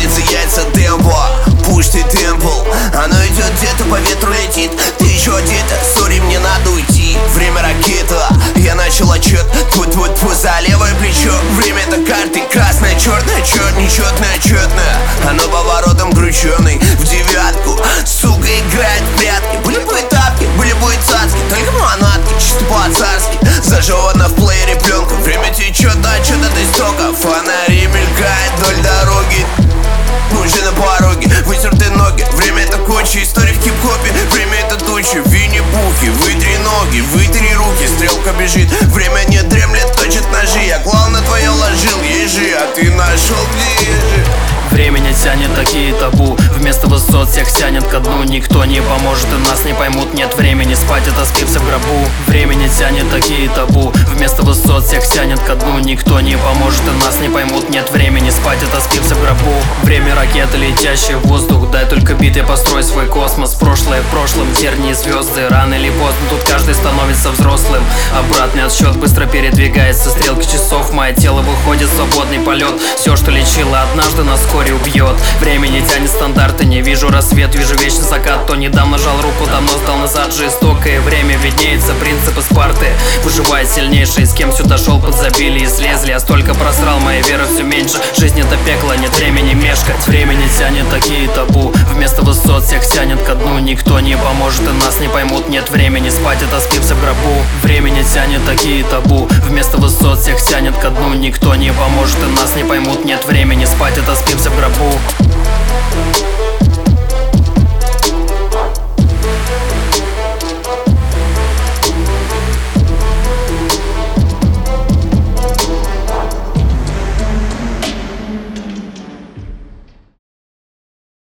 за яйца темпо. Push the tempo. Оно идет где-то, по ветру летит. Ты еще где-то, сори, мне надо уйти. Время ракета, я начал отчет. Тьфу-тьфу-тьфу, за левое плечо. Время это карты, красное, черное, нечетное, четное. Оно поворотом крученый в девятку. Сука, играет в прятки. Были бы тапки, были бы цацки. Только манатки, чисто по-царски. Зажевана в плеере пленка. Время течет, отчет от истока. Фонари мелькает вдоль дороги. Уже на пороге, вытерты ноги. Время это куча историй в хип-хопе. Время это тучи, Винни-Пухи. Вытри ноги, вытри руки. Стрелка бежит, время не дремлет, точит ножи. Я клал на твое ложил ежи, а ты нашел где ежи. Время не тянет такие табу. Вместо высот всех тянет ко дну. Никто не поможет и нас не поймут. Нет времени спать, это спимся в гробу. Время не тянет такие табу. Вместо высот всех тянет ко дну. Никто не поможет и нас не поймут. Нет времени спать, это спимся в гробу. Время ракеты, летящие в воздух. Дай только бит, я построй свой космос. Прошлое в прошлом, тернии звезды. Рано или поздно тут каждый становится взрослым. Обратный отсчет быстро передвигается. Стрелки часов, мое тело выходит в свободный полет. Все, что лечило однажды, нас вскоре убьет. Время не тянет стандарты, не вижу рассвет, вижу вечный закат. Кто недавно жал руку, давно сдал назад. Жестокое время виднеется, принципы Спарты. Выживает сильнейший, с кем сюда шел, подзабили и слезли. Я столько просрал, моя вера все меньше. Жизнь это пекло, нет времени мешкать. Время не тянет такие табу. Вместо высот всех тянет ко дну. Никто не поможет и нас не поймут. Нет времени спать, это спимся в гробу. Время не тянет такие табу. Вместо высот всех тянет ко дну. Никто не поможет и нас не поймут. Нет времени спать, это спимся в гробу.